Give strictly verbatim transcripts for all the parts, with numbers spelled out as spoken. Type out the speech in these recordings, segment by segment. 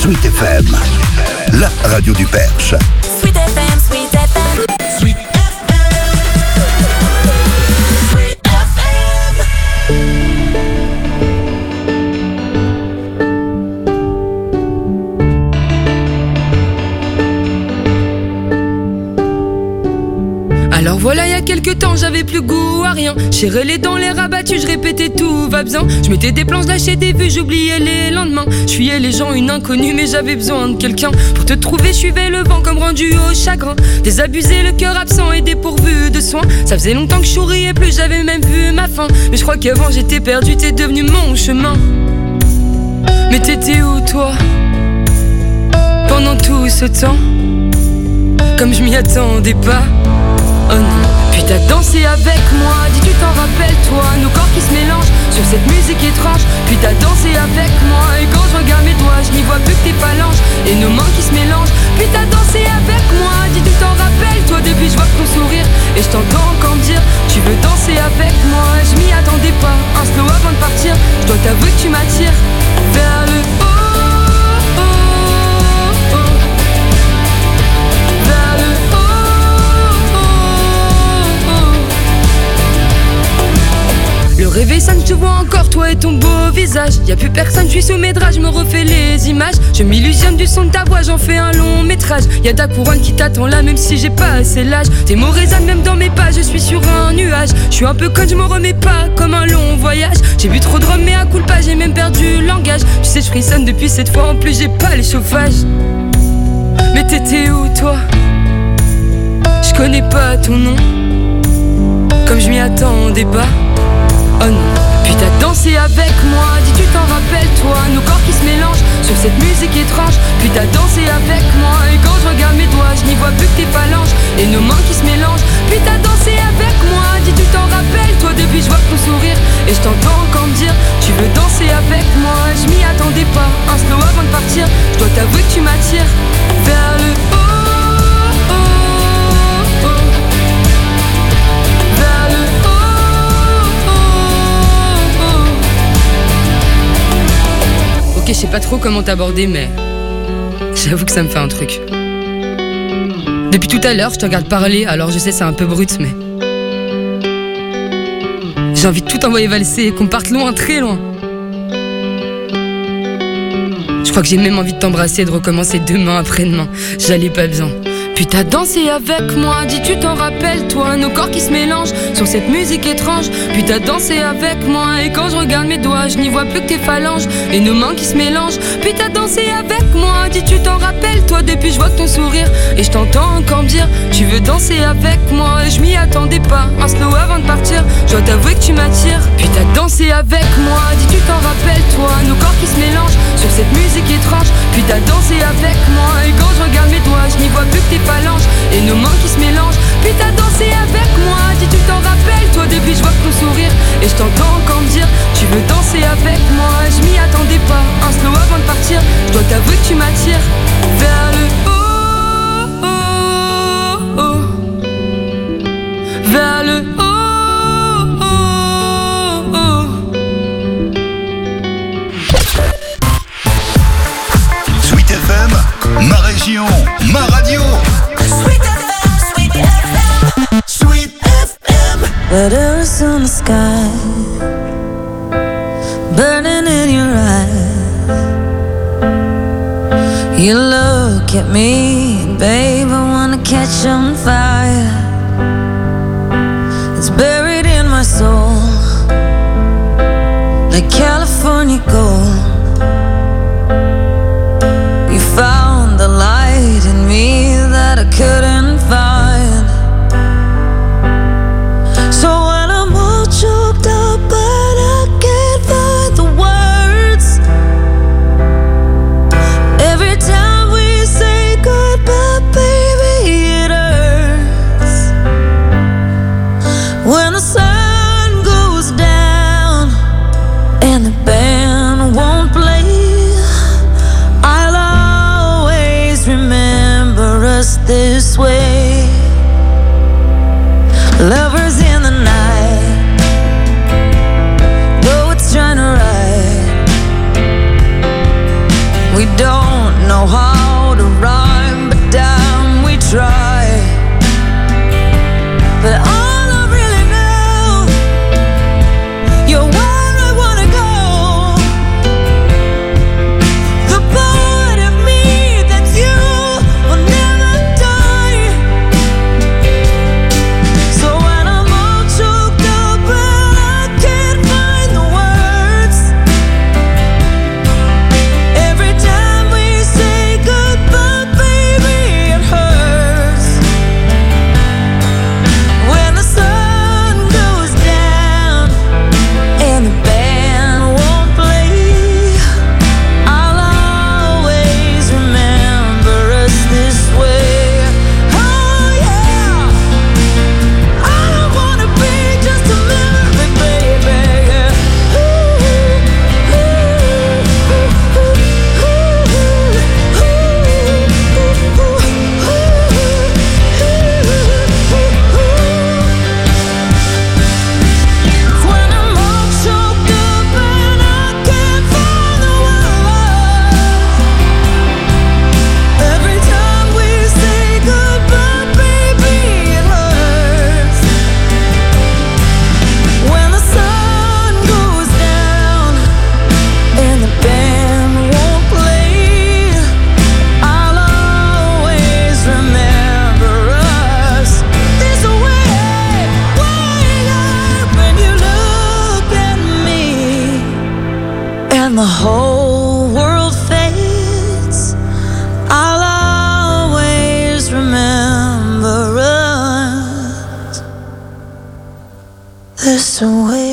Sweet F M, la radio du Perche. Sweet F M, Sweet F M, Sweet F M, Sweet F M. Alors voilà, il y a quelques temps, j'avais plus goût à rien. J'ai les dents, les rabattus, je répétais tout va bien. Je mettais des planches, lâchais des vues, j'oubliais les lendemains. Je fuyais les gens, une inconnue, mais j'avais besoin de quelqu'un. Pour te trouver, je suivais le vent comme rendu au chagrin. Désabusé, le cœur absent et dépourvu de soins. Ça faisait longtemps que je souriais plus, j'avais même vu ma fin. Mais je crois qu'avant j'étais perdu, t'es devenu mon chemin. Mais t'étais où toi pendant tout ce temps? Comme je m'y attendais pas. Oh non. Puis t'as dansé avec moi, dis tu t'en rappelles toi, nos corps qui se mélangent sur cette musique étrange. Puis t'as dansé avec moi, et quand je regarde mes doigts, je n'y vois plus que tes phalanges et nos mains qui se mélangent. Puis t'as dansé avec moi, dis tu t'en rappelles toi, depuis je vois ton sourire et je t'entends encore me dire tu veux danser avec moi. Je m'y attendais pas, un slow avant de partir. Je dois t'avouer que tu m'attires vers le haut. Le réveil sonne, je te vois encore, toi et ton beau visage. Y'a plus personne, je suis sous mes draps, je me refais les images. Je m'illusionne du son de ta voix, j'en fais un long métrage. Y'a ta couronne qui t'attend là, même si j'ai pas assez l'âge. Tes mots résonnent même dans mes pas, je suis sur un nuage. Je suis un peu conne, je me remets pas comme un long voyage. J'ai bu trop de rhum, mais à coup pas, j'ai même perdu le langage. Tu sais, je frissonne depuis cette fois, en plus j'ai pas les chauffages. Mais t'étais où toi? Je connais pas ton nom, comme je m'y attendais pas. Oh non. Puis t'as dansé avec moi, dis tu t'en rappelles toi, nos corps qui se mélangent sur cette musique étrange. Puis t'as dansé avec moi, et quand je regarde mes doigts, je n'y vois plus que tes phalanges et nos mains qui se mélangent. Puis t'as dansé avec moi, dis tu t'en rappelles toi, depuis je vois ton sourire et je t'entends encore me dire tu veux danser avec moi. Je m'y attendais pas, un slow avant de partir. Je dois t'avouer que tu m'attires vers le haut. Ok, je sais pas trop comment t'aborder, mais j'avoue que ça me fait un truc. Depuis tout à l'heure, je te regarde parler, alors je sais c'est un peu brut, mais j'ai envie de tout envoyer valser et qu'on parte loin, très loin. Je crois que j'ai même envie de t'embrasser et de recommencer demain après-demain. J'allais pas bien. Puis t'as dansé avec moi, dis tu t'en rappelles toi, nos corps qui se mélangent sur cette musique étrange. Puis t'as dansé avec moi, et quand je regarde mes doigts, je n'y vois plus que tes phalanges et nos mains qui se mélangent. Puis t'as dansé avec moi, dis tu t'en rappelles toi, depuis je vois ton sourire et je t'entends encore me dire tu veux danser avec moi. Et je m'y attendais pas, un slow avant de partir. Je dois t'avouer que tu m'attires. Puis t'as dansé avec moi, dis tu t'en rappelles toi, nos corps qui se mélangent sur cette musique étrange. Puis t'as dansé avec moi, et quand je regarde mes doigts, je n'y vois plus que tes phalanges et nos mains qui se mélangent. Puis t'as dansé avec moi, dis tu t'en rappelles toi, depuis je vois ton sourire et je t'entends encore me dire tu veux danser avec moi. Je m'y attendais pas, un slow avant de partir. Je dois t'avouer que tu m'attires vers le haut, oh, oh, vers le haut, oh, oh. Sweet F M, ma région, ma radio. Sweet F M, Sweet F M, Sweet F M. Letters on the sky, burning in your eyes. You look at me, babe, I wanna catch on fire. It's buried in my soul, like California gold. You found the light in me that I couldn't find. So when I'm all choked up but I can't find the words, every time we say goodbye, baby, it hurts. When the sun goes down and the band won't play, I'll always remember us this way. Lovers in the night, though it's trying to ride, we don't the whole world fades, I'll always remember us this way.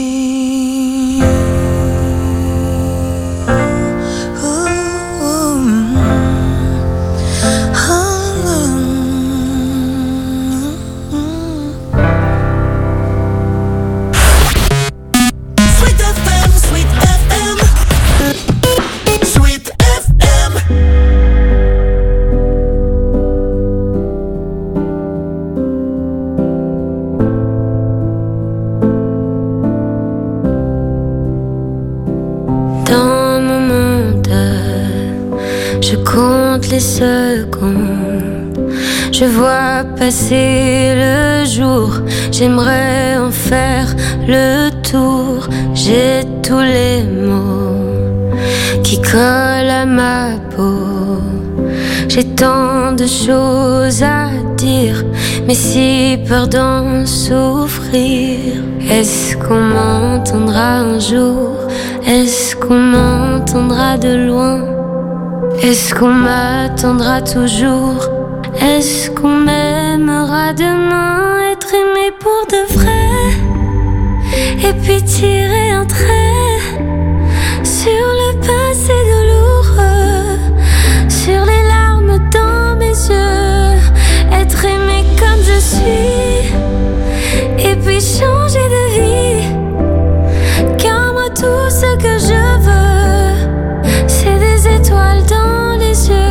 Les secondes, je vois passer le jour, j'aimerais en faire le tour. J'ai tous les mots qui collent à ma peau. J'ai tant de choses à dire, mais si peur d'en souffrir. Est-ce qu'on m'entendra un jour? Est-ce qu'on m'entendra de loin? Est-ce qu'on m'attendra toujours? Est-ce qu'on m'aimera demain? Être aimé pour de vrai, et puis tirer un trait sur le passé douloureux, sur les larmes dans mes yeux. Être aimé comme je suis, et puis changer de vie. Car moi tout ce que je veux, c'est des étoiles dans les yeux.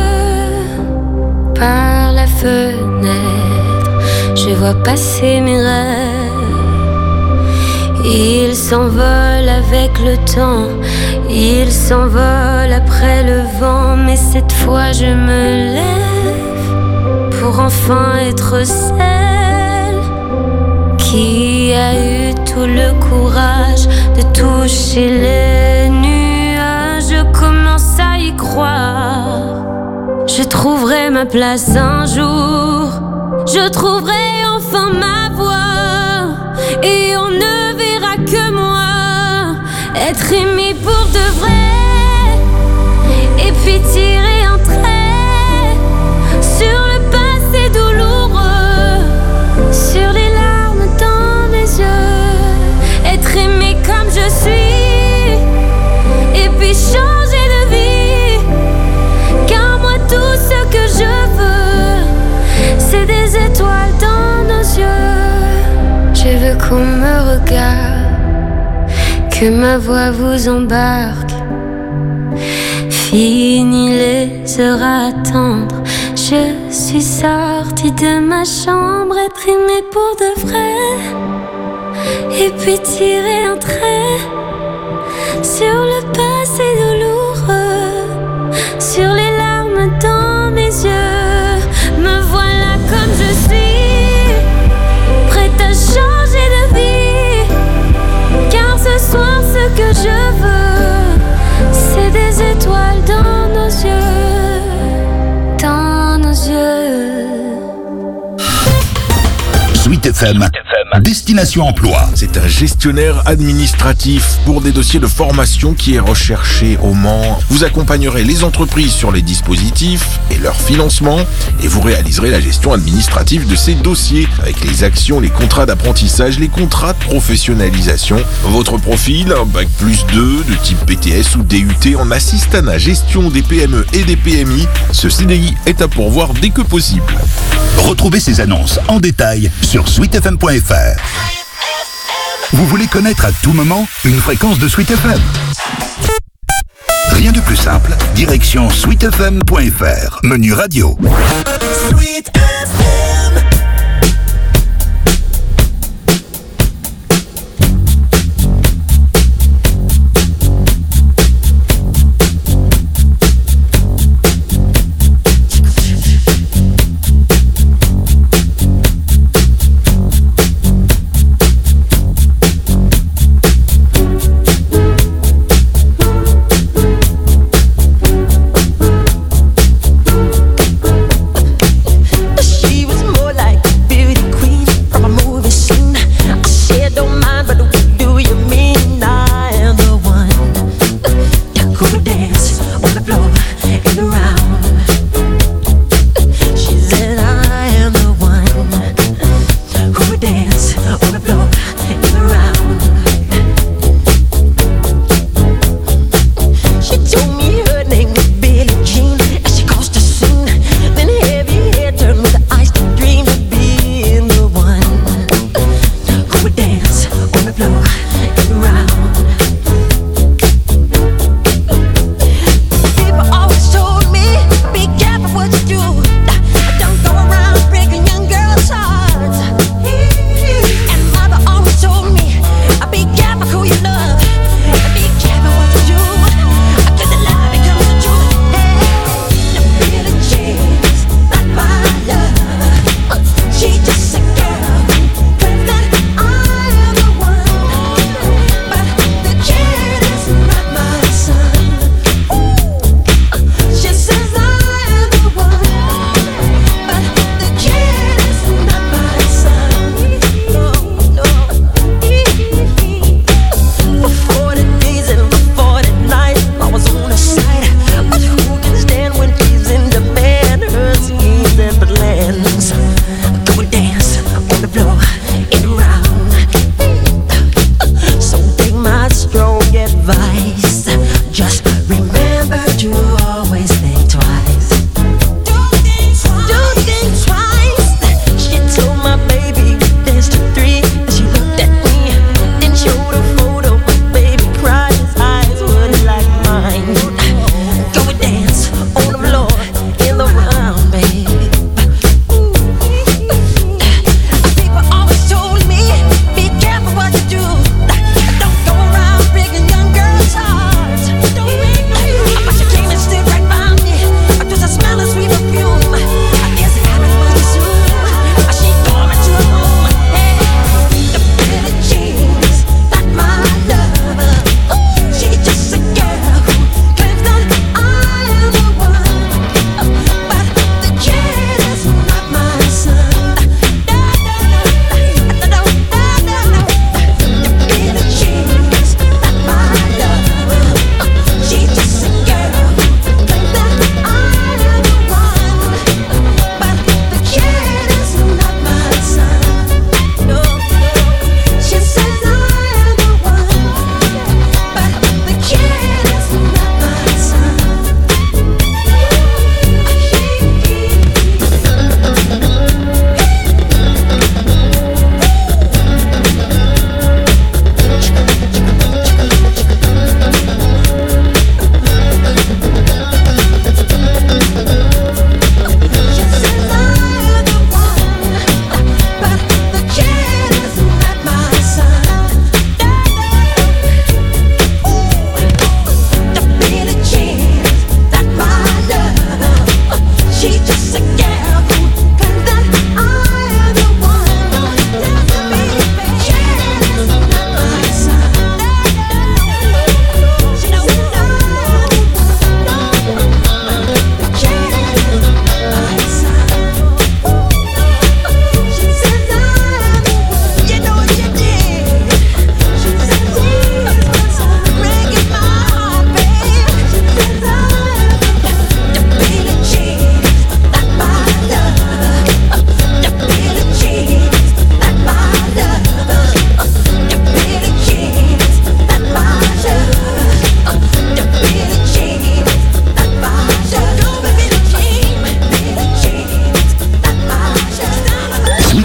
Par la fenêtre, je vois passer mes rêves. Ils s'envolent avec le temps, ils s'envolent après le vent. Mais cette fois je me lève pour enfin être celle qui a eu tout le courage de toucher les nuages. Je commence à y croire. Je trouverai ma place un jour. Je trouverai enfin ma voix. Et on ne verra que moi. Être aimé pour de vrai. Et puis tirer un trait sur le passé douloureux, sur les larmes dans mes yeux. Être aimé comme je suis, et puis changer de vie. Car moi tout ce que je veux, c'est des étoiles dans nos yeux. Je veux qu'on me regarde, que ma voix vous embarque. Fini les heures à attendre, je suis sortie de ma chambre. Être aimée pour de vrai, et puis tirer un trait sur le passé douloureux, sur les larmes dans mes yeux. Me voilà comme je suis, prête à changer de vie. Car ce soir ce que je veux, c'est des étoiles dans nos yeux, dans nos yeux. Sweet F M, Destination Emploi. C'est un gestionnaire administratif pour des dossiers de formation qui est recherché au Mans. Vous accompagnerez les entreprises sur les dispositifs et leur financement et vous réaliserez la gestion administrative de ces dossiers avec les actions, les contrats d'apprentissage, les contrats de professionnalisation. Votre profil, un bac plus deux de type B T S ou D U T en assistanat gestion des P M E et des P M I. Ce C D I est à pourvoir dès que possible. Retrouvez ces annonces en détail sur sweet f m point f r. Vous voulez connaître à tout moment une fréquence de Sweet F M? Rien de plus simple, direction sweet f m point f r, menu radio. Sweet F M.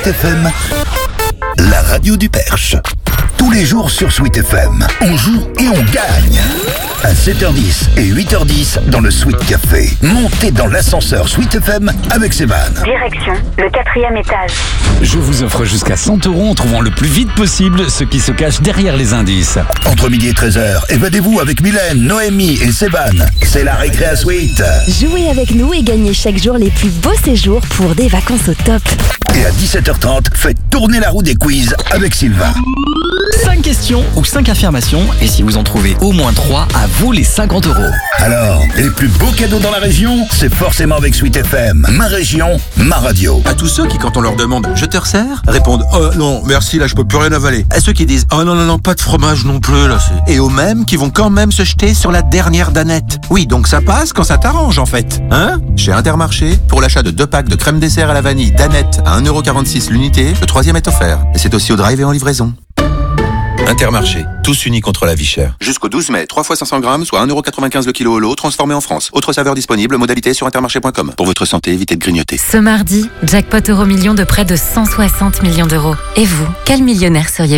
Sweet F M, la radio du Perche. Tous les jours sur Sweet F M, on joue et on gagne. À sept heures dix et huit heures dix dans le Sweet Café. Montez dans l'ascenseur Sweet F M avec Sévan. Direction le quatrième étage. Je vous offre jusqu'à cent euros en trouvant le plus vite possible ce qui se cache derrière les indices. Entre midi et treize heures, évadez-vous avec Mylène, Noémie et Sévan. C'est la récré à Sweet. Jouez avec nous et gagnez chaque jour les plus beaux séjours pour des vacances au top. Et à dix-sept heures trente, faites tourner la roue des quiz avec Sylvain. cinq questions ou cinq affirmations, et si vous en trouvez au moins trois, à vous les cinquante euros. Alors, les plus beaux cadeaux dans la région, c'est forcément avec Sweet F M. Ma région, ma radio. À tous ceux qui, quand on leur demande « Je te resserre ?» répondent « Oh non, merci, là je peux plus rien avaler ». À ceux qui disent « Oh non, non, non, pas de fromage non plus, là c'est... » Et aux mêmes qui vont quand même se jeter sur la dernière danette. Oui, donc ça passe quand ça t'arrange en fait. Hein ? Chez Intermarché, pour l'achat de deux packs de crème dessert à la vanille danette à un euro quarante-six l'unité, le troisième est offert. Et c'est aussi au drive et en livraison. Intermarché, tous unis contre la vie chère. Jusqu'au douze mai, trois fois cinq cents grammes, soit un euro quatre-vingt-quinze le kilo au lot, transformé en France. Autre saveur disponible, modalité sur intermarché point com. Pour votre santé, évitez de grignoter. Ce mardi, jackpot euro million de près de cent soixante millions d'euros. Et vous, quel millionnaire seriez-vous ?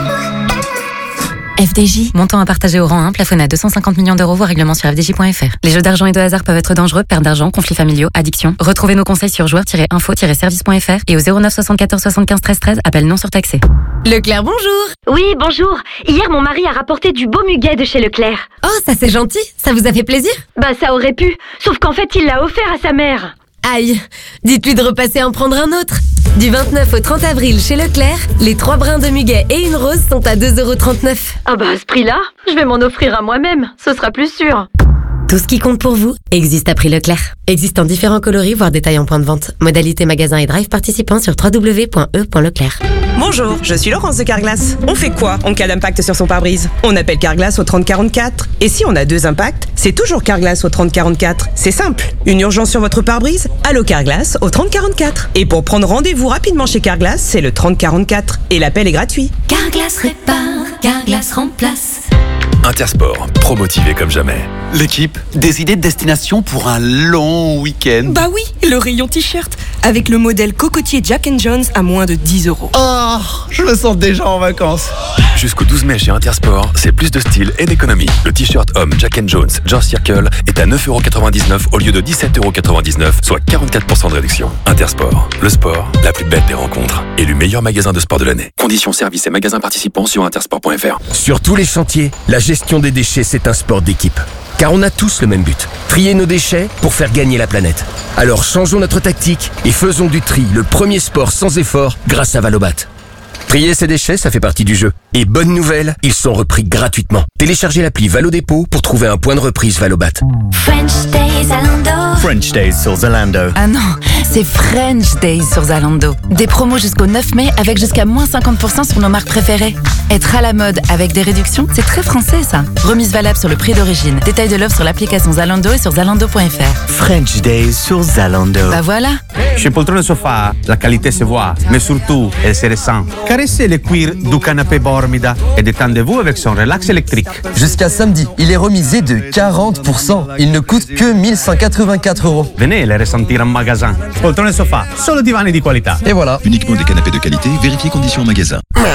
F D J, montant à partager au rang un, plafonné à deux cent cinquante millions d'euros, voire règlement sur f d j point f r. Les jeux d'argent et de hasard peuvent être dangereux, perte d'argent, conflits familiaux, addiction. Retrouvez nos conseils sur joueurs tiret info tiret service point f r et au zéro neuf soixante-quatorze soixante-quinze treize treize, appel non surtaxé. Leclerc, bonjour. Oui, bonjour. Hier, mon mari a rapporté du beau muguet de chez Leclerc. Oh, ça c'est gentil. Ça vous a fait plaisir ? Bah, ça aurait pu. Sauf qu'en fait, il l'a offert à sa mère. Aïe, dites-lui de repasser en prendre un autre. Du vingt-neuf au trente avril chez Leclerc, les trois brins de muguet et une rose sont à deux euros trente-neuf. Ah bah à ce prix-là, je vais m'en offrir à moi-même, ce sera plus sûr. Tout ce qui compte pour vous existe à prix Leclerc. Existe en différents coloris, voire détails en point de vente. Modalité magasin et drive participants sur w w w point e point leclerc. Bonjour, je suis Laurence de Carglass. On fait quoi en cas d'impact sur son pare-brise ? On appelle Carglass au trente quarante-quatre. Et si on a deux impacts, c'est toujours Carglass au trente quarante-quatre. C'est simple. Une urgence sur votre pare-brise ? Allô Carglass au trente quarante-quatre. Et pour prendre rendez-vous rapidement chez Carglass, c'est le trente quarante-quatre. Et l'appel est gratuit. Carglass répare, Carglass remplace. Intersport, pro-motivé comme jamais. L'équipe, des idées de destination pour un long week-end. Bah oui, le rayon t-shirt, avec le modèle cocotier Jack and Jones à moins de dix euros. Oh, je me sens déjà en vacances. Jusqu'au douze mai chez Intersport, c'est plus de style et d'économie. Le t-shirt homme Jack and Jones George Circle est à neuf euros quatre-vingt-dix-neuf au lieu de dix-sept euros quatre-vingt-dix-neuf, soit quarante-quatre pour cent de réduction. Intersport, le sport, la plus belle des rencontres. Élu meilleur magasin de sport de l'année. Conditions, services et magasins participants sur intersport point f r. Sur tous les chantiers, la gestion des déchets, c'est un sport d'équipe. Car on a tous le même but, trier nos déchets pour faire gagner la planète. Alors changeons notre tactique et faisons du tri le premier sport sans effort grâce à Valobat. Trier ses déchets, ça fait partie du jeu. Et bonne nouvelle, ils sont repris gratuitement. Téléchargez l'appli Valodépôt pour trouver un point de reprise Valobat. French Days Zalando. French Days sur Zalando. Ah non, c'est French Days sur Zalando. Des promos jusqu'au neuf mai avec jusqu'à moins cinquante pour cent sur nos marques préférées. Être à la mode avec des réductions, c'est très français ça. Remise valable sur le prix d'origine. Détail de l'offre sur l'application Zalando et sur zalando point f r. French Days sur Zalando. Bah voilà. Chez Poltrone Sofa, la qualité se voit, mais surtout, elle se ressent. Caressez le cuir du canapé Bormida et détendez-vous avec son relax électrique. Jusqu'à samedi, il est remisé de quarante pour cent. Il ne coûte que mille cent quatre-vingt-quatre euros. Venez les ressentir en magasin. Poltrone Sofa, solo divani di qualità. Et voilà. Uniquement des canapés de qualité, vérifiez conditions en magasin.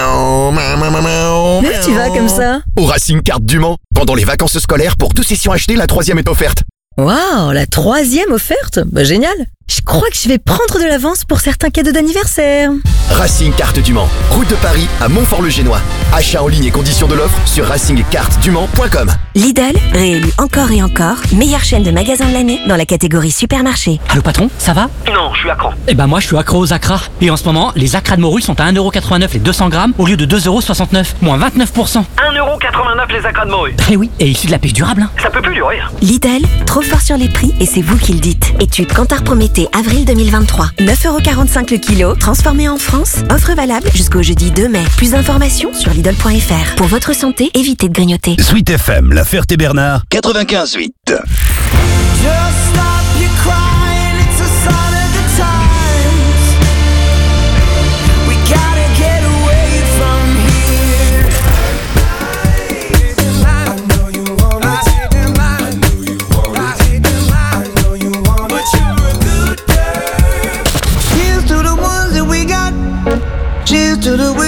Où tu vas comme ça ? Au Racing Carte du Mans. Pendant les vacances scolaires, pour deux sessions achetées, la troisième est offerte. Waouh, la troisième offerte ? Bah génial. Je crois que je vais prendre de l'avance pour certains cadeaux d'anniversaire. Racing Carte du Mans, route de Paris à Montfort-le-Génois. Achat en ligne et conditions de l'offre sur racing carte du mans point com. Lidl, réélu encore et encore, meilleure chaîne de magasins de l'année dans la catégorie supermarché. Allô patron, ça va? Non, je suis accro. Eh ben moi je suis accro aux acras. Et en ce moment, les acras de morue sont à un euro quatre-vingt-neuf les deux cents grammes au lieu de deux euros soixante-neuf, moins vingt-neuf pour cent. un euro quatre-vingt-neuf les acras de morue. Eh oui, et issu de la pêche durable. Hein. Ça peut plus durer. Lidl, trop fort sur les prix et c'est vous qui le dites. Étude Kantar Prométhée, avril deux mille vingt-trois. neuf euros quarante-cinq le kilo, transformé en France. Offre valable jusqu'au jeudi deux mai. Plus d'informations sur Lidl point f r. Pour votre santé, évitez de grignoter. Sweet F M, La Ferté-Bernard, quatre-vingt-quinze huit.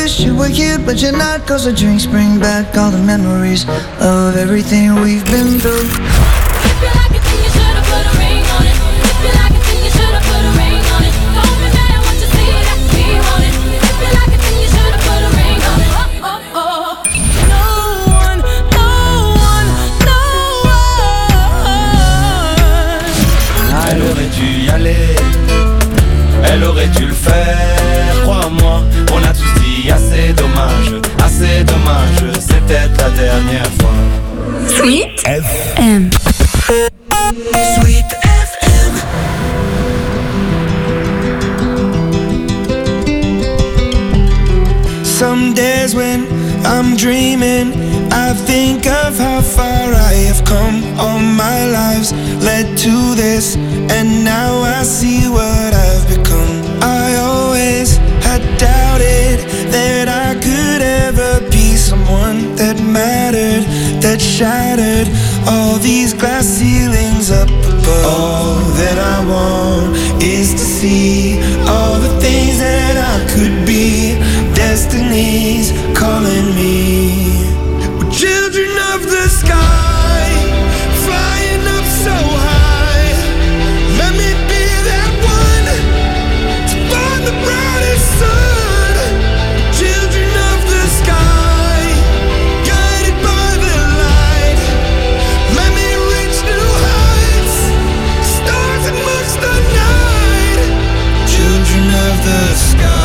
wish you were here, but you're not. Cause the drinks bring back all the memories of everything we've been through. If you like it, then you should've put a ring on it. If you like it, then you should've put a ring on it. Don't be mad at what you see, that we want it. If you like it, then you should've put a ring on it. Oh, oh, oh. No one, no one, no one. Elle aurait dû y aller, elle aurait dû le faire, crois-moi. On a tous dit assez dommage, assez dommage, c'est peut-être la dernière fois. Sweet F M. Sweet F M. Some days when I'm dreaming, I think of how far I have come. All my lives led to this, and now I see what I've become. I always had doubted that I could ever be someone that mattered, that shattered all these glass ceilings up above. All that I want is to see all the things that I could be. Destiny's calling me. We're children of the sky, flying up so high. Let me be that one to find the brightest sun. Children of the sky, guided by the light. Let me reach new heights, stars amongst the night. Children of the sky.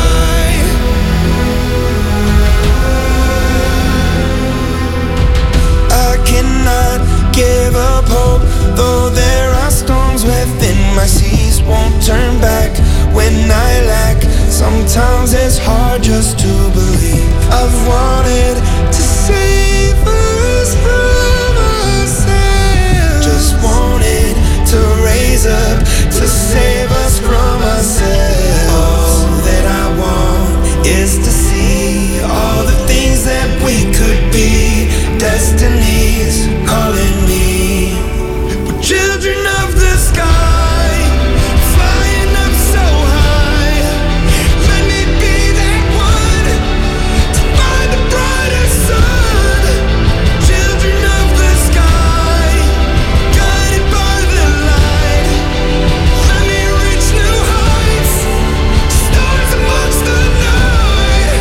Give up hope, though there are storms within my seas. Won't turn back when I lack. Sometimes it's hard just to believe. I've wanted to save us from ourselves. Just wanted to raise up to save us from ourselves. All that I want is to see all the things that we could be. Destiny's calling me. We're children of the sky, flying up so high. Let me be that one to find the brightest sun. Children of the sky, guided by the light. Let me reach new heights, stars amongst the night.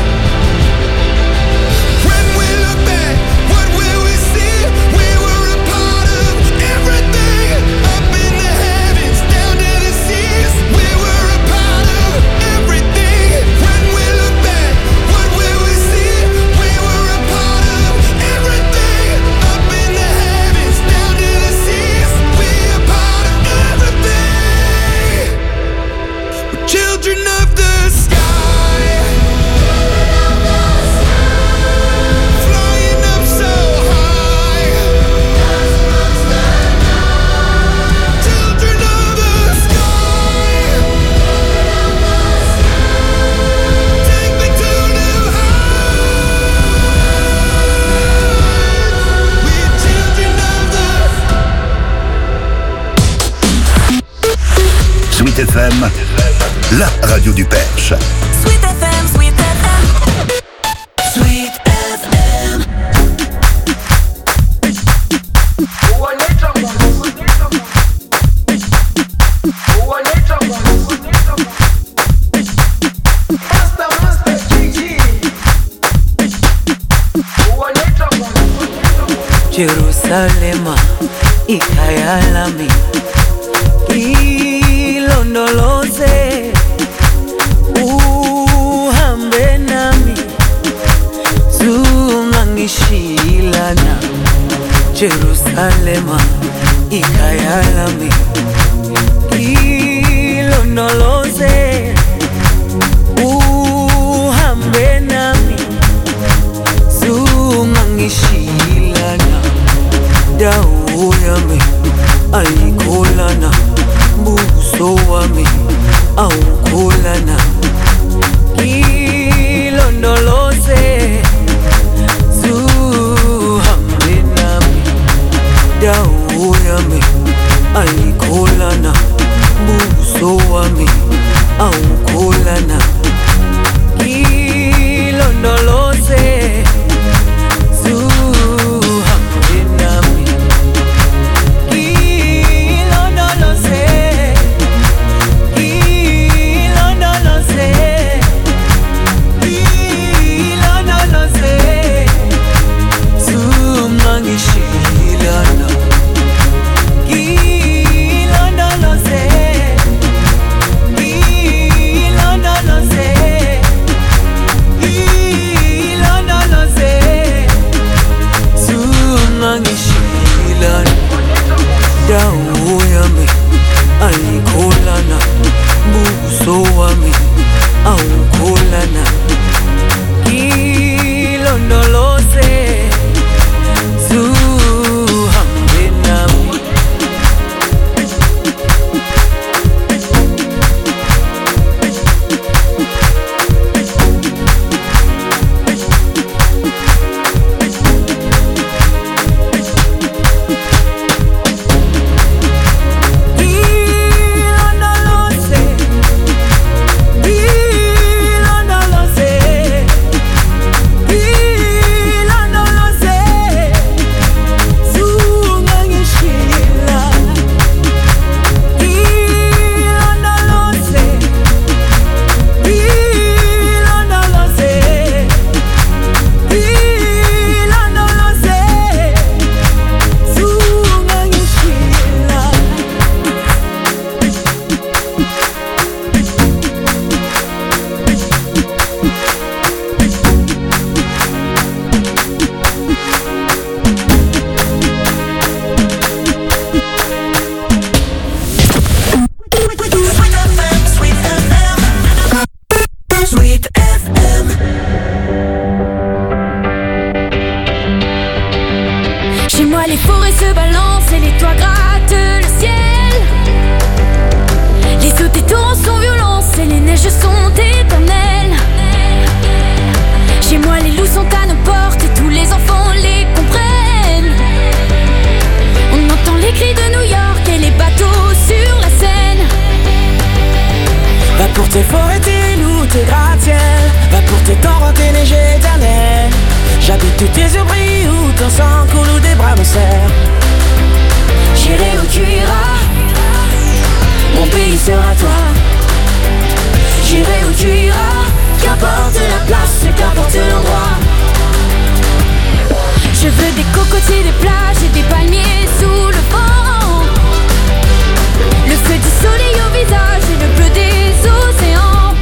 When we look back, what will we see? We were a part of everything, up in the heavens, down to the seas. We were a part of everything. When we look back, what will we see? We were a part of everything, up in the heavens, down to the seas. We a part of everything. We're children of the sky, flying up so high. Children of the sky, take me to new heights. We're children of the Sweet F M, la radio du Perche. Sweet F M, Sweet F M. Sweet F M. Jerusalema ikhaya lami ilondoloze uhambe nami zungangishilana Jerusalema ikhaya lami ilondoloze uhambe nami zungangishilana dawo yami ayikho pour tes forêts, tes loups, tes gratte-ciel. Va pour tes torrents, tes neiges éternelles. J'habite où tes yeux brillent, où ton sang coule, où des bras me serrent. J'irai où tu iras, mon pays sera toi. J'irai où tu iras, qu'importe la place, qu'importe l'endroit. Je veux des cocotiers, des plages et des palmiers sous le vent. Le feu du soleil au visage et le bleu des océans.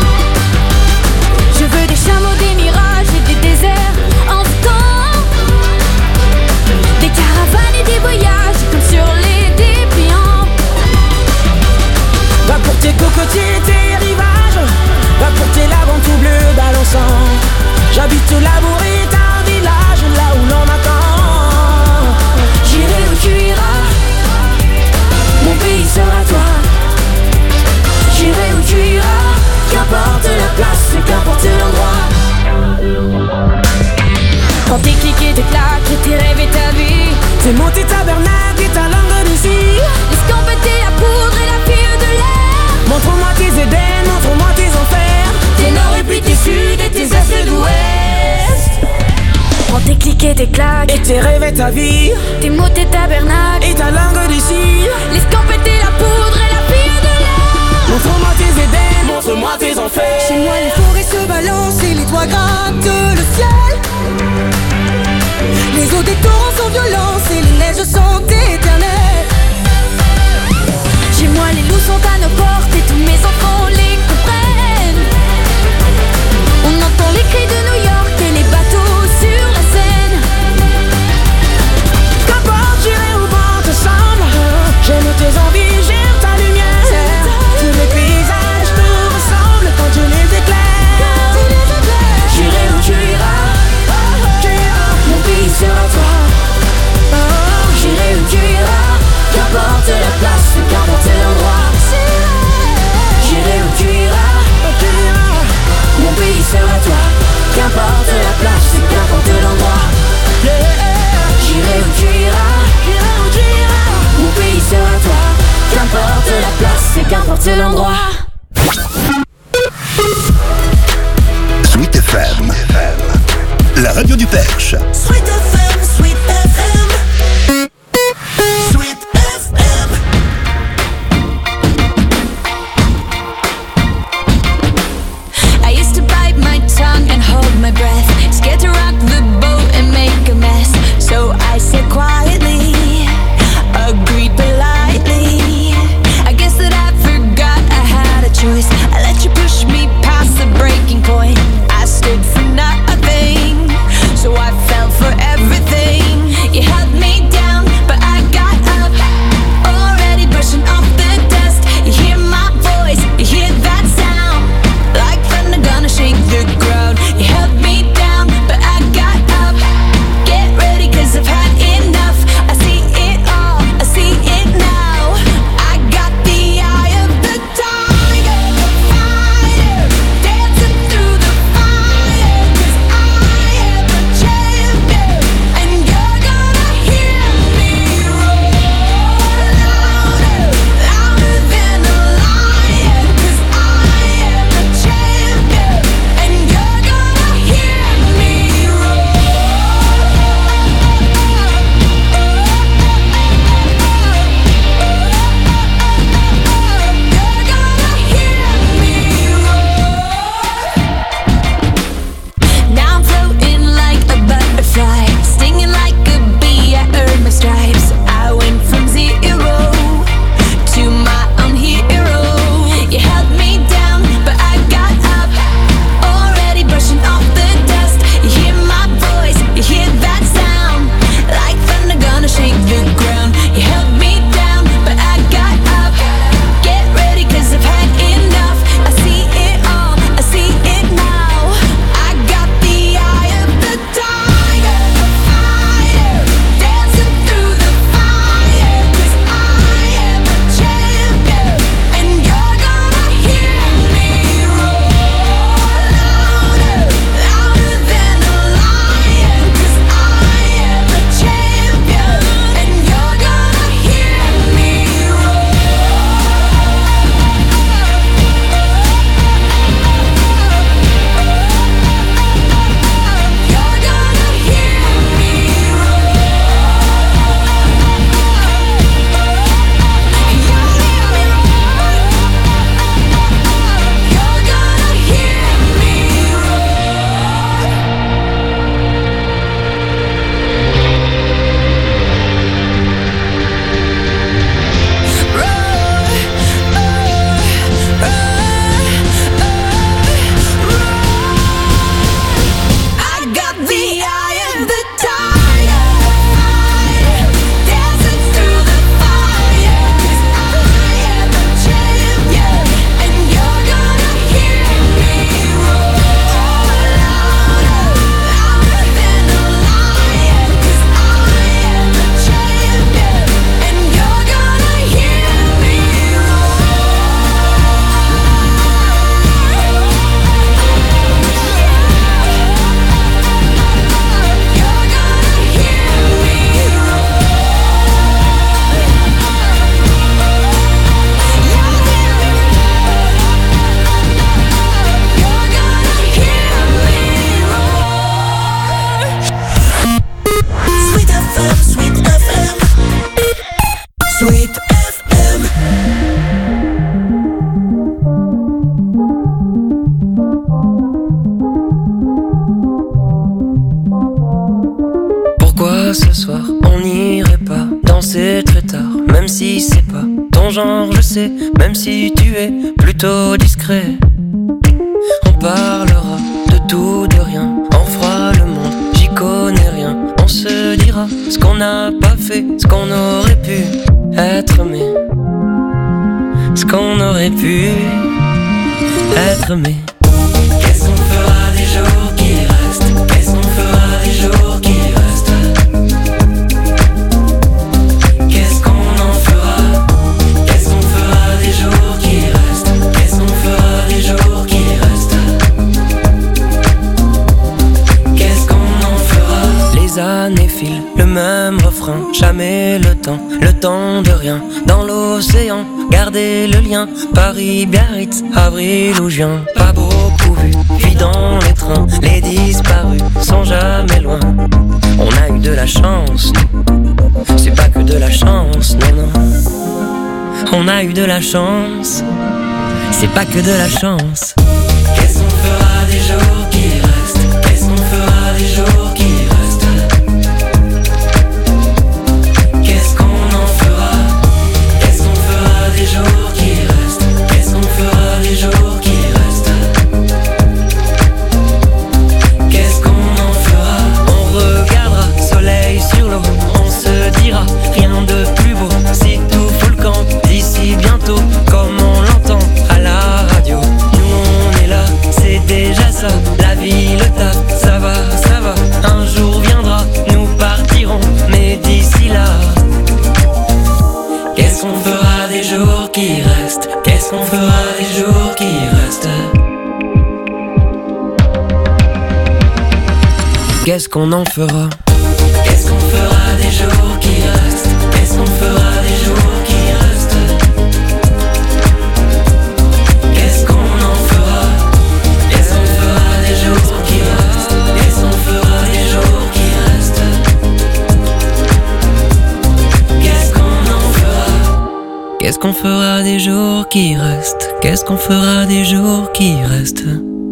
Je veux des chameaux, des mirages et des déserts en temps. Des caravanes et des voyages comme sur les dépliants. Va pour tes cocotiers, tes rivages. Va pour tes laves tout bleu balançant. J'habite au Labouré, un village là où l'on m'attend. J'irai où tu iras, mon pays sera toi. J'irai où tu iras, qu'importe la place, qu'importe l'endroit. Quand tes clics et tes claques et tes rêves et ta vie, tes mots, tes tabernacles et ta langue d'ici. L'escampette et la poudre et la fille de l'air. Montre-moi tes Éden, montre-moi tes enfers. Tes nord et puis tes sud et tes est d'ouest. Prends tes clics et tes claques et tes rêves et ta vie. Tes mots, tes tabernacles et ta langue d'ici. L'escampette et la poudre et la fille de l'air. Montre-moi tes Éden, montre-moi tes enfers. Chez moi les forêts se balancent et les toits grattent le ciel. Les eaux des torrents sont violentes et les neiges sont éternelles. Chez moi les loups sont à nos portes et tous mes enfants les comprennent. On entend les cris de New York et les bateaux sur la Seine. Qu'importe, j'irai où vent te semble. J'aime tes envies, j'aime ta lumière. Tous les paysages te ressemblent quand tu les éclaires. J'irai où tu iras, mon pays sera toi. J'irai où tu iras, qu'importe la place, qu'importe l'endroit. J'irai où tu iras, mon pays sera toi. Qu'importe la place, qu'importe l'endroit. J'irai où tu iras, mon pays sera toi. Qu'importe la place, qu'importe l'endroit. Sweet F M, la radio du Perche. Sweet F M, Sweet F M, Sweet F M. I used to bite my tongue and hold my breath, scared to rock the boat and make a mess. So I said quietly, agreed politely. I guess that I forgot I had a choice. I let you push me past the breaking point. I stood for nothing, so I fell for everything. soir, on n'irait pas danser très tard, même si c'est pas ton genre, je sais, même si tu es plutôt discret. On parlera de tout, de rien, on fera le monde, j'y connais rien. On se dira ce qu'on n'a pas fait, ce qu'on aurait pu être, mais ce qu'on aurait pu être, mais qu'est-ce qu'on fera des jours qui restent? Qu'est-ce qu'on fera des jours qui restent? Qu'est-ce qu'on en fera? Qu'est-ce qu'on fera des jours qui restent? Qu'est-ce qu'on fera des jours qui restent? Qu'est-ce qu'on en fera? Les années filent, le même refrain, jamais le temps, le temps de rien. Dans l'océan, gardez le lien, Paris, Biarritz, avril ou juin. Pas beaucoup vu, puis dans les trains, les disparus sont jamais loin. On a eu de la chance, nous. C'est pas que de la chance, non, non. On a eu de la chance, c'est pas que de la chance. Qu'est-ce qu'on fera des jours qui restent? Qu'est-ce qu'on fera des jours qui restent? Qu'est-ce qu'on en fera? Qu'est-ce qu'on fera des jours qui restent? Qu'est-ce qu'on fera des jours qui restent? Qu'est-ce qu'on en fera? On regardera soleil sur l'eau, on se dira rien de plus beau. Si tout fout le camp d'ici bientôt, comme on l'entend à la radio. Nous on est là, c'est déjà ça. La vie, le taf, ça va, ça va. Un jour viendra, nous partirons, mais d'ici là, qu'est-ce qu'on fera des jours qui restent? Qu'est-ce qu'on fera des jours qui restent? Qu'est-ce qu'on en fera? Qu'est-ce qu'on fera des jours qui restent? Qu'est-ce qu'on fera des jours qui restent? Qu'est-ce qu'on en fera? Qu'est-ce qu'on fera des jours qui restent? Qu'est-ce qu'on fera des jours qui restent? Qu'est-ce qu'on en fera? Qu'est-ce qu'on fera des jours qui restent? Qu'est-ce qu'on fera des jours qui restent?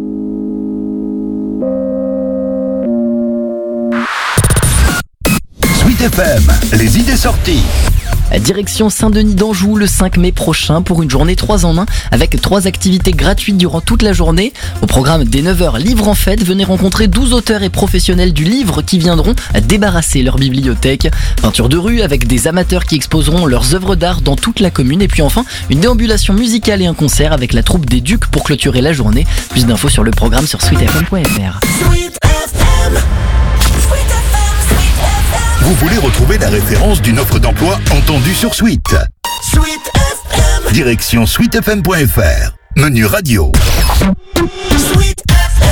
Sweet F M, les idées sorties. Direction Saint-Denis d'Anjou le cinq mai prochain pour une journée trois en un avec trois activités gratuites durant toute la journée. Au programme dès neuf heures, Livre en fête, venez rencontrer douze auteurs et professionnels du livre qui viendront débarrasser leur bibliothèque. Peinture de rue avec des amateurs qui exposeront leurs œuvres d'art dans toute la commune. Et puis enfin, une déambulation musicale et un concert avec la troupe des Ducs pour clôturer la journée. Plus d'infos sur le programme sur sweet f m point f r. Vous voulez retrouver la référence d'une offre d'emploi entendue sur Sweet? Sweet F M. Direction sweet f m point f r. Menu radio. Sweet F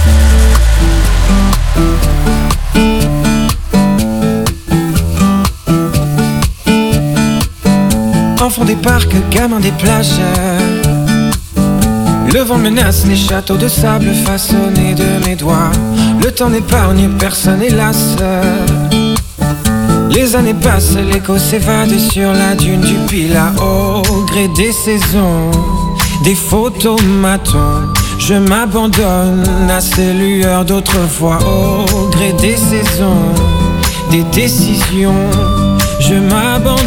M. Enfant des parcs, gamin des plages. Le vent menace les châteaux de sable façonnés de mes doigts. Le temps n'épargne personne, hélas. Les années passent, l'écho s'évade sur la dune du Pilat. Au gré des saisons, des photomatons, je m'abandonne à ces lueurs d'autrefois. Au gré des saisons, des décisions, je m'abandonne.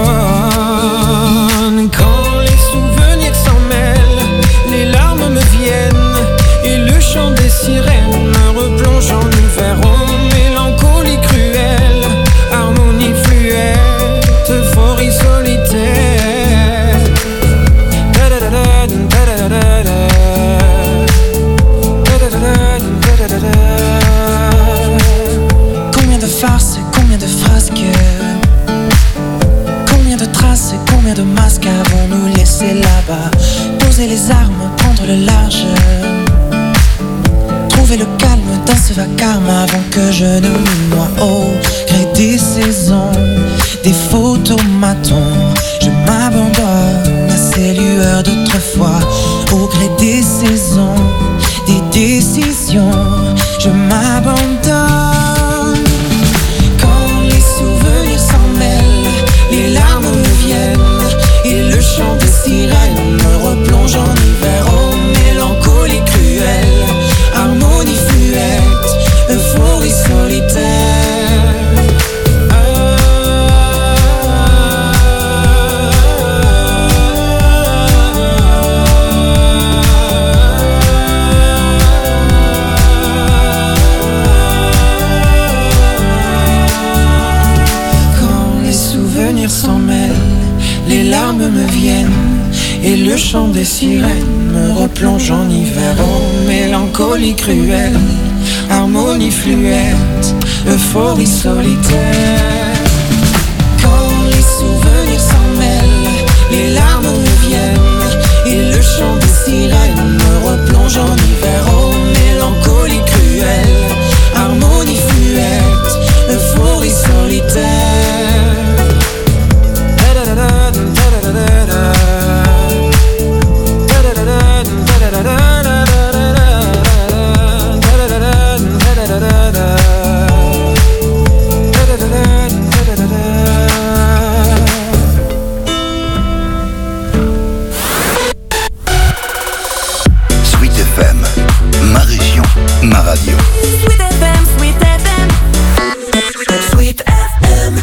Quand les souvenirs s'en mêlent, les larmes me viennent et le chant des sirènes me replonge en hiver. Oh, mélancolie cruelle, harmonie fluette, euphorie solitaire. Combien de farces, combien de frasques, combien de traces, combien de masques avons-nous laissé là-bas? Poser les armes, prendre le large, trouver le calme dans ce vacarme avant que je ne me noie. Au gré des saisons, des photomatons, je m'abandonne à ces lueurs d'autrefois. Au gré des saisons, des décisions, je m'abandonne. Quand les souvenirs s'en mêlent, les larmes me viennent et le chant des sirènes me replonge en hiver. Oh, mélancolie cruelle, harmonie fluette, euphorie solitaire. des sirènes me replonge en hiver. Oh, mélancolie cruelle, harmonie fluette, euphorie solitaire. Quand les souvenirs s'en mêlent, les larmes me viennent, et le chant des sirènes me replonge en hiver. Oh, mélancolie cruelle, harmonie fluette, euphorie solitaire. Sweet F M, ma région, ma radio. Sweet F M, Sweet F M, Sweet F M.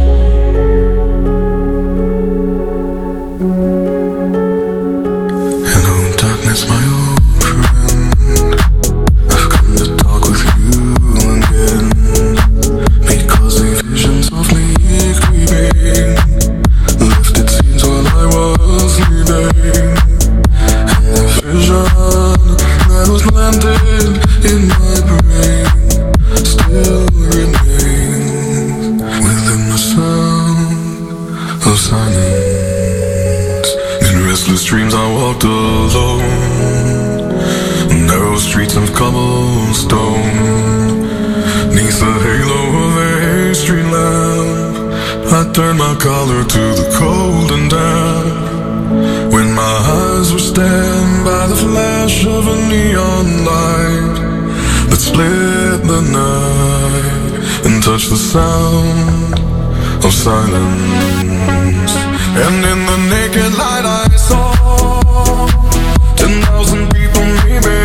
Hello, darkness, my old friend. I've come to talk with you again, because a vision softly creeping left its scenes while I was sleeping. And the vision that was landed in my brain still remains within the sound of silence. In restless dreams I walked alone, narrow streets of cobblestone, neath the halo of a street lamp. I turned my collar to the cold and damp, when my eyes were stabbed by the flash of a neon light that split the night and touched the sound of silence. And in the naked light I saw ten thousand people maybe,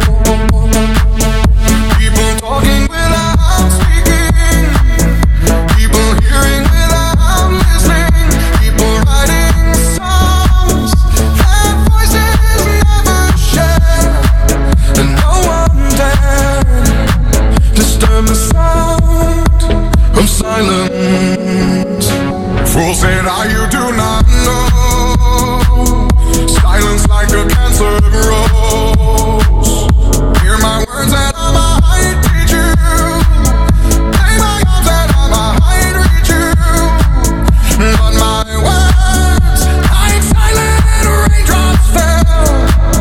people talking without speaking, people hearing without listening, people writing songs that voices never share, and no one dared disturb the sound of silence. Fools said, "Ah, you do not know, silence like a cancer grows. Hear my words that I might teach you, play my arms that I might reach you, but my words like silent raindrops fell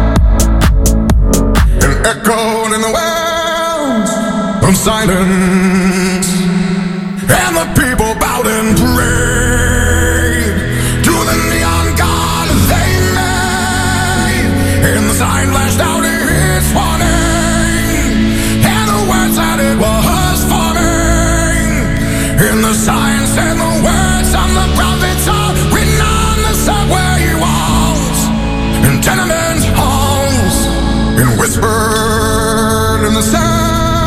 and echoed in the wells of silence, and the people bowed and prayed to the neon god they made, and the sign flashed out its warning, and the words that it was forming, and the sign said the words of the prophets are written on the subway walls and tenement halls, and whispered in the sound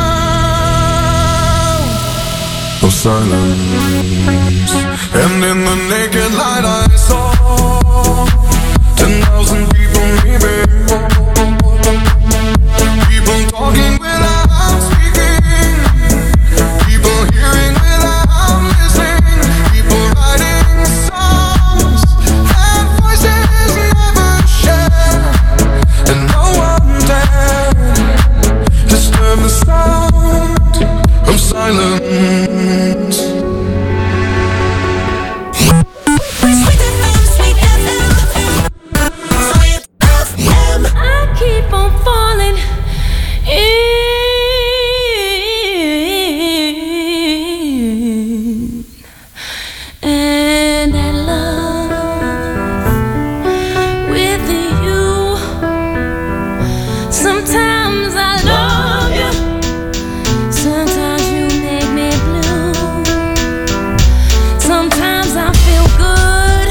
of silence. And in the naked light I saw ten thousand people maybe, people talking without speaking, people hearing without listening, people writing songs that voices never share, and no one dared disturb the sound of silence. I keep on falling in, and I love with you. Sometimes I love you, sometimes you make me blue. Sometimes I feel good,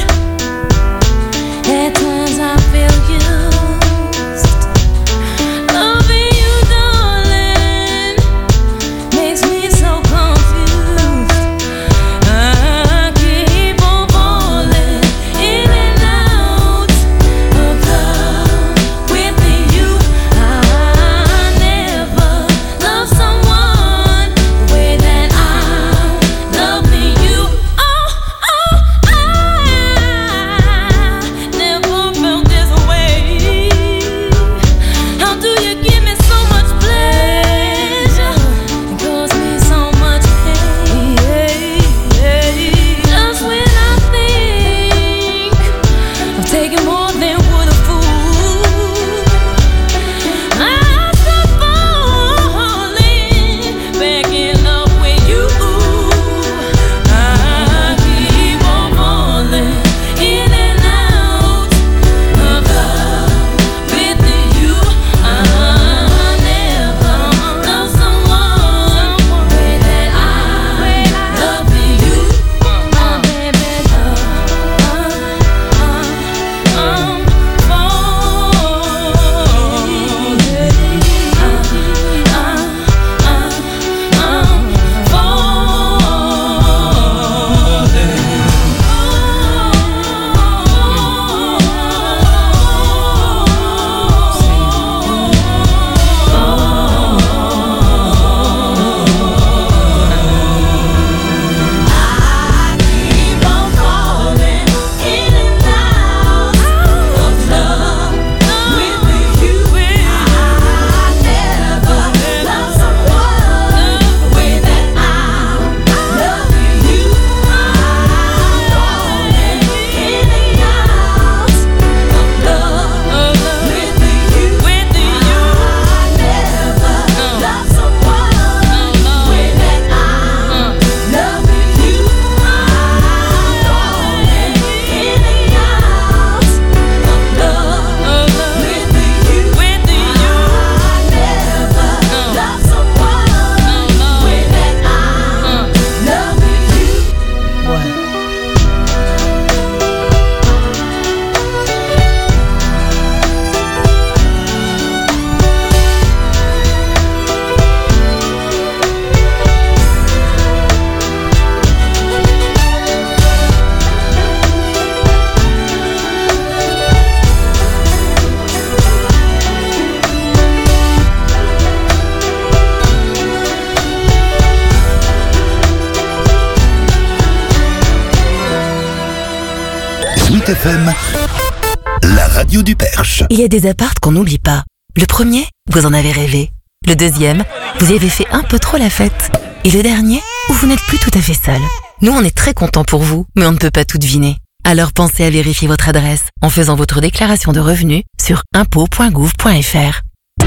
at times I feel used. Loving you, darling, makes me so confused. I keep on falling in and out of love with you. I F M, la radio du Perche. Il y a des appartes qu'on n'oublie pas. Le premier, vous en avez rêvé. Le deuxième, vous y avez fait un peu trop la fête. Et le dernier, où vous n'êtes plus tout à fait seul. Nous, on est très contents pour vous, mais on ne peut pas tout deviner. Alors pensez à vérifier votre adresse en faisant votre déclaration de revenus sur impôts point gouv point f r.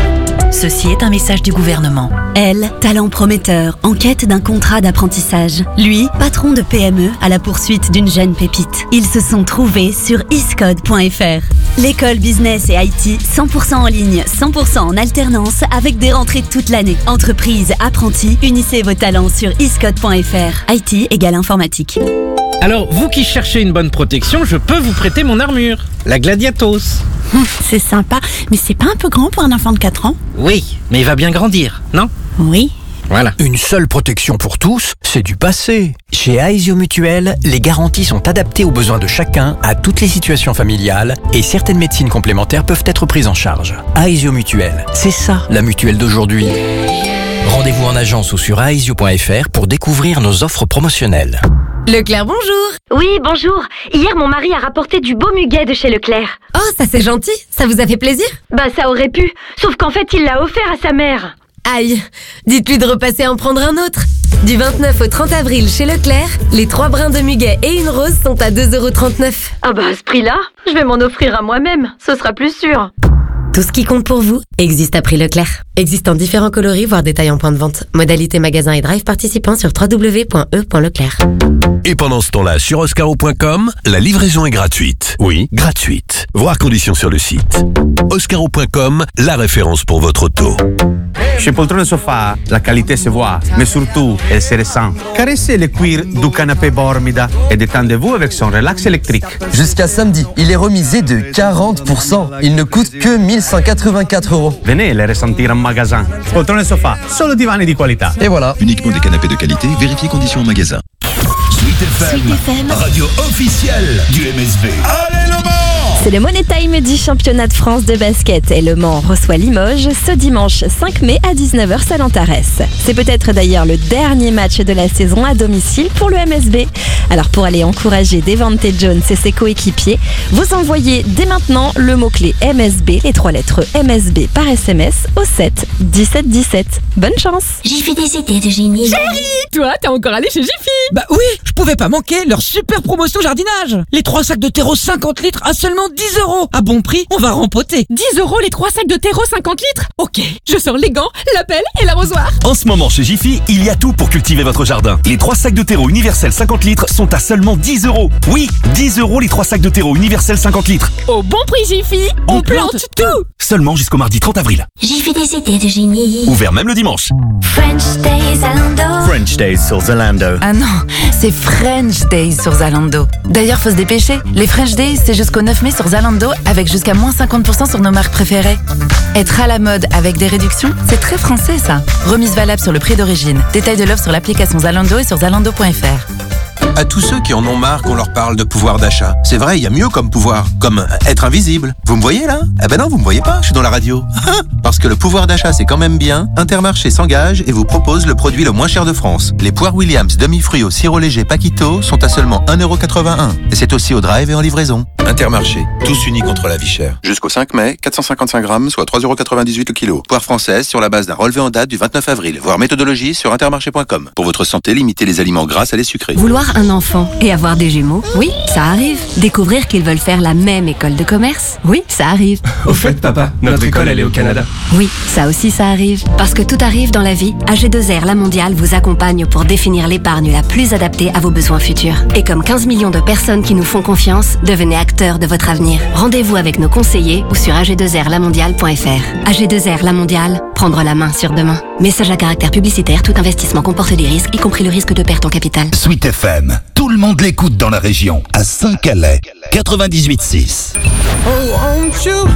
Ceci est un message du gouvernement. Elle, talent prometteur, en quête d'un contrat d'apprentissage. Lui, patron de P M E à la poursuite d'une jeune pépite. Ils se sont trouvés sur iscode point f r. L'école business et I T cent pour cent en ligne, cent pour cent en alternance avec des rentrées toute l'année. Entreprise, apprentis, unissez vos talents sur iscode point f r. I T égale informatique. Alors, vous qui cherchez une bonne protection, je peux vous prêter mon armure, la Gladiatos. Hum, c'est sympa, mais c'est pas un peu grand pour un enfant de quatre ans? Oui, mais il va bien grandir, non? Oui. Voilà. Une seule protection pour tous, c'est du passé. Chez Aesio Mutuel, les garanties sont adaptées aux besoins de chacun, à toutes les situations familiales, et certaines médecines complémentaires peuvent être prises en charge. Aesio Mutuel, c'est ça la mutuelle d'aujourd'hui. Rendez-vous en agence ou sur aesio point f r pour découvrir nos offres promotionnelles. Leclerc, bonjour. Oui, bonjour. Hier, mon mari a rapporté du beau muguet de chez Leclerc. Oh, ça c'est gentil. Ça vous a fait plaisir? Bah, ça aurait pu. Sauf qu'en fait, il l'a offert à sa mère. Aïe. Dites-lui de repasser en prendre un autre. Du vingt-neuf au trente avril chez Leclerc, les trois brins de muguet et une rose sont à deux euros trente-neuf. Ah bah, à ce prix-là, je vais m'en offrir à moi-même. Ce sera plus sûr. Tout ce qui compte pour vous existe à prix Leclerc. Existe en différents coloris, voire détails en point de vente. Modalité magasin et drive participants sur w w w point e point leclerc. Et pendant ce temps-là, sur oscaro point com, la livraison est gratuite. Oui, gratuite. Voir conditions sur le site. oscaro point com, la référence pour votre auto. Chez Poltrone Sofa, la qualité se voit, mais surtout, elle se ressent. Caressez le cuir du canapé Bormida et détendez-vous avec son relax électrique. Jusqu'à samedi, il est remisé de quarante pour cent. Il ne coûte que mille cent quatre-vingt-quatre euros. Venez les ressentir en magasin. Poltrone Sofa, solo divani di qualità. Et voilà. Uniquement des canapés de qualité, vérifiez conditions en magasin. Sweet F M, Sweet F M, radio officielle du M S B. Allez le Mans! C'est le Money Time du championnat de France de basket et Le Mans reçoit Limoges ce dimanche cinq mai à dix-neuf heures Saint-Antarès. C'est peut-être d'ailleurs le dernier match de la saison à domicile pour le M S B. Alors pour aller encourager Devante Jones et ses coéquipiers, vous envoyez dès maintenant le mot-clé M S B, les trois lettres M S B par S M S au sept dix-sept dix-sept. Bonne chance! J'ai fait des idées de génie. Chérie, toi, t'es encore allé chez Jiffy? Bah oui, je pouvais pas manquer leur super promotion jardinage. Les trois sacs de terreau cinquante litres à seulement dix euros. À bon prix, on va rempoter. dix euros les trois sacs de terreau cinquante litres? Ok, je sors les gants, la pelle et l'arrosoir. En ce moment chez Jiffy, il y a tout pour cultiver votre jardin. Les trois sacs de terreau universel cinquante litres sont à seulement dix euros. Oui, dix euros les trois sacs de terreau universel cinquante litres. Au bon prix Jiffy, on, on plante, plante tout. Seulement jusqu'au mardi trente avril. J'ai fait des idées de génie. Ouvert même le dimanche. French Days Zalando. French Days sur Zalando. Ah non, c'est French Days sur Zalando. D'ailleurs, faut se dépêcher. Les French Days, c'est jusqu'au neuf mai sur Zalando avec jusqu'à moins cinquante pour cent sur nos marques préférées. Être à la mode avec des réductions, c'est très français ça. Remise valable sur le prix d'origine. Détail de l'offre sur l'application Zalando et sur zalando point f r. À tous ceux qui en ont marre qu'on leur parle de pouvoir d'achat. C'est vrai, il y a mieux comme pouvoir, comme être invisible. Vous me voyez là? Eh ben non, vous me voyez pas, je suis dans la radio. Parce que le pouvoir d'achat c'est quand même bien, Intermarché s'engage et vous propose le produit le moins cher de France. Les poires Williams demi-fruits au sirop léger Paquito sont à seulement un euro quatre-vingt-un. Et c'est aussi au drive et en livraison. Intermarché, tous unis contre la vie chère. Jusqu'au cinq mai, quatre cent cinquante-cinq grammes, soit trois euros quatre-vingt-dix-huit le kilo. Poire française sur la base d'un relevé en date du vingt-neuf avril. Voir méthodologie sur intermarché point com. Pour votre santé, limitez les aliments gras à les sucrés. Vouloir un enfant et avoir des jumeaux, oui, ça arrive. Découvrir qu'ils veulent faire la même école de commerce, oui, ça arrive. Au fait, papa, notre école, elle est au Canada. Oui, ça aussi, ça arrive. Parce que tout arrive dans la vie, A G deux R La Mondiale vous accompagne pour définir l'épargne la plus adaptée à vos besoins futurs. Et comme quinze millions de personnes qui nous font confiance, devenez acteurs de votre avenir. Rendez-vous avec nos conseillers ou sur a g deux r la mondiale point f r. A G deux R La Mondiale, prendre la main sur demain. Message à caractère publicitaire, tout investissement comporte des risques, y compris le risque de perte en capital. Sweet F M, tout le monde l'écoute dans la région, à Saint-Calais, quatre-vingt-dix-huit six. Oh, won't you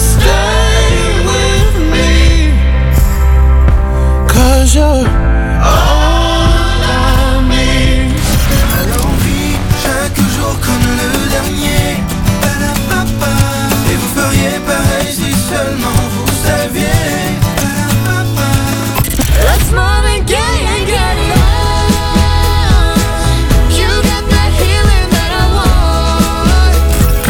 stay with me? 'Cause you're all I need. Alors on vit chaque jour comme le dernier. Ba-da-ba-ba. Et vous feriez pareil si seulement vous saviez. Ba-da-ba-ba. Let's move and get it, get it on. You got that healing that I want.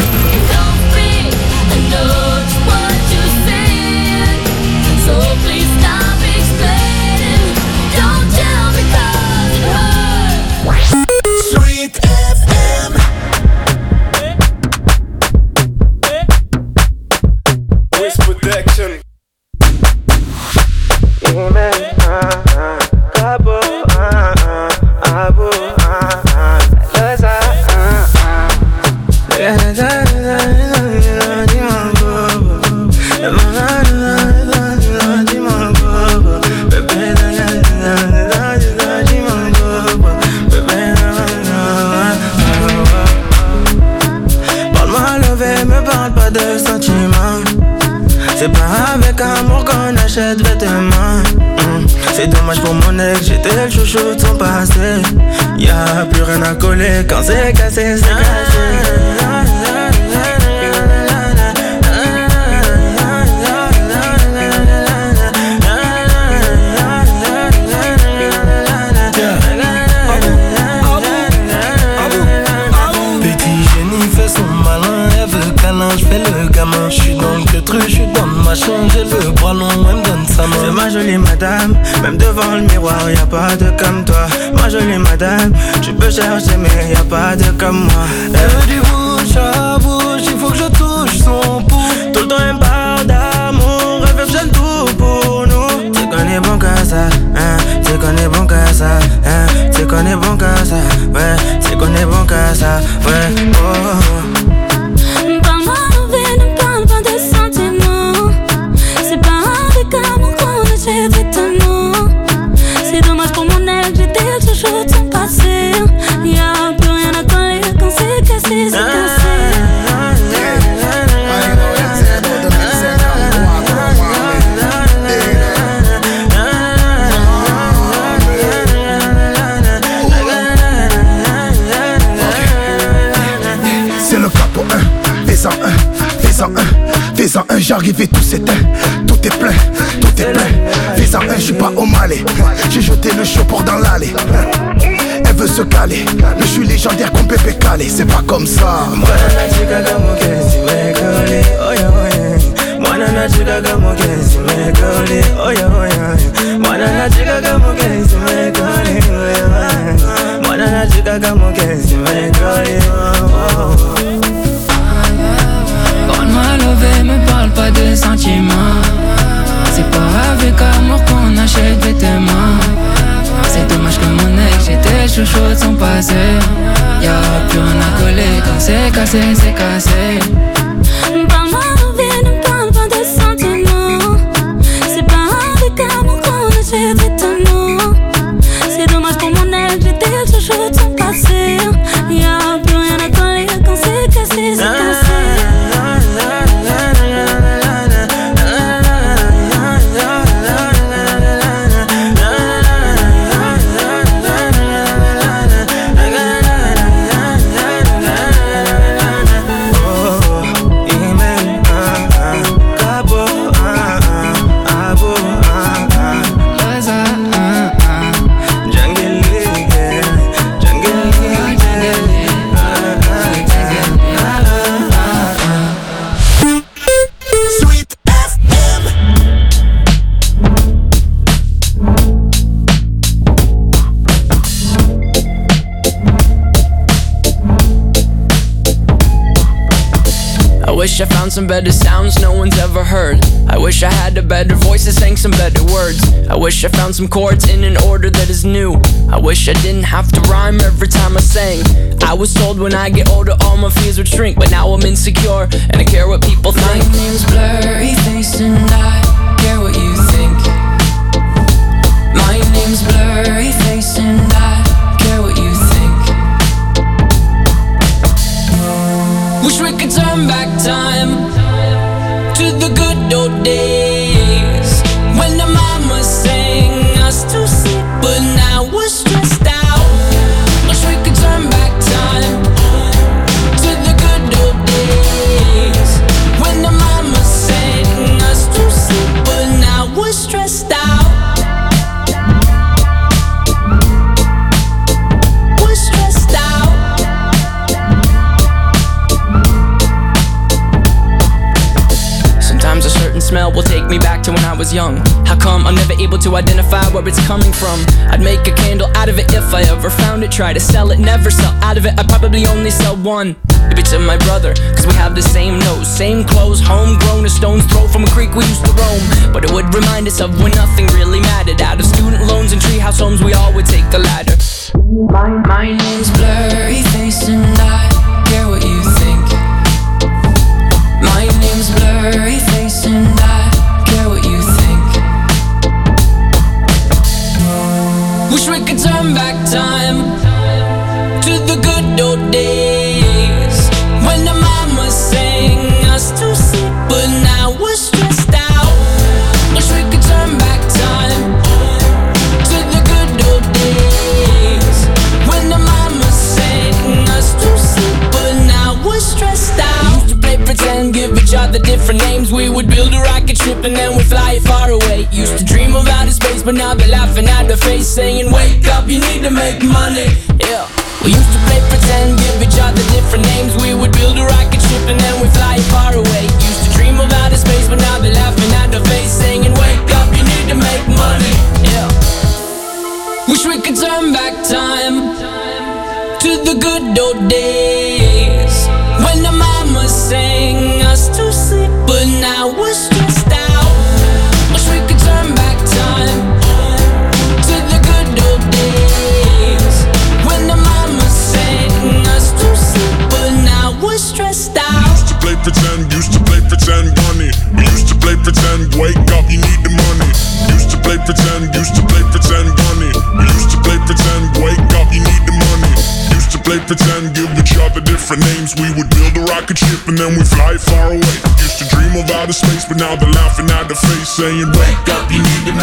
qu'on achète vêtements. mm. C'est dommage pour mon ex, j'étais le chouchou de son passé. Y'a plus rien à coller, quand c'est cassé, c'est cassé. Je fais le gamin, je suis dans le queutru, je suis dans le machin, j'ai le bras long, elle me donne sa main. C'est ma jolie madame, même devant le miroir, y'a pas de comme toi. Ma jolie madame, tu peux chercher mais y'a pas de comme moi. Elle veut du bouche à bouche, il faut que je touche son pouls. Tout le temps elle me parle d'amour, elle fait jeune tout pour nous. C'est qu'on est bon qu'à ça, hein, c'est qu'on est bon qu'à ça, hein, c'est qu'on est bon qu'à ça, ouais, c'est qu'on est bon qu'à ça, ouais, oh. C'est dommage pour mon ex, j'étais le chouchou de son passé. Y'a plus rien à coller quand c'est cassé, c'est cassé. C'est le capot un, fais-en un, fais-en un, fais-en un, j'arrive et tout s'éteint. Tout est plein, tout est plein. Fais-en un, j'suis pas au Malais. J'ai jeté le show pour dans l'allée. Elle veut se caler, mais j'suis légendaire comme Pépé Calé. C'est pas comme ça. Parle-moi lové, me parle pas de sentiments. C'est pas avec amour qu'on achète vêtements. C'est dommage que mon ex, j'étais chouchou de son passé. Y'a plus rien à coller, quand c'est cassé, c'est cassé. Parle-moi lové, ne parle pas de sentiments. C'est pas avec amour qu'on achète vêtements. C'est dommage pour mon ex, j'étais chouchou de son passé. Y'a plus rien à coller, quand c'est cassé, c'est cassé. I wish I found some better sounds no one's ever heard. I wish I had a better voice that sang some better words. I wish I found some chords in an order that is new. I wish I didn't have to rhyme every time I sang. I was told when I get older all my fears would shrink, but now I'm insecure and I care what people think. My name's Blurry Face and I care what you think. My name's Blurry Face and I care what you think. Wish we could turn back time to the good old days when the mama sang us to sleep, but now we're stressed out. Wish we could turn back time to the good old days when the mama sang us to sleep, but now we're stressed out. We're stressed out. Sometimes a certain smell will take me back to when I was young. How come I'm never able to identify where it's coming from? I'd make a candle out of it if I ever found it. Try to sell it, never sell out of it. I'd probably only sell one. Maybe to my brother, cause we have the same nose, same clothes, homegrown, a stone's throw from a creek we used to roam. But it would remind us of when nothing really mattered. Out of student loans and treehouse homes, we all would take the ladder. My, my name's Blurry Face and I care what you think. My name's Blurry Face and I care what you think. Wish we could turn back time to the good old days when the mama sang us to sleep, but now we're stressed out. Wish we but now they're laughing at the face, saying, wake up, you need to make money. Yeah. We used to play pretend, give each other different names. We would build a rocket ship and then we fly far away. Used to dream of outer space, but now they're laughing at the face, saying, wake up, you need to make money. Yeah. Wish we could turn back time to the good old days when the mama sang us to sleep, but now we're stressed out. Wish we could turn back time to the good old days when the mama sang us to sleep, but now we're stressed out. Used to play pretend, used to play pretend, money. We used to play pretend, wake up, you need the money. Used to play pretend, used to play pretend, money. We used to play pretend, wake up, you need the money. Used to play pretend, give each other different names. We would build a rocket ship and then we fly far away. Used to dream of outer space, but now they're laughing at the face, saying, wake up, you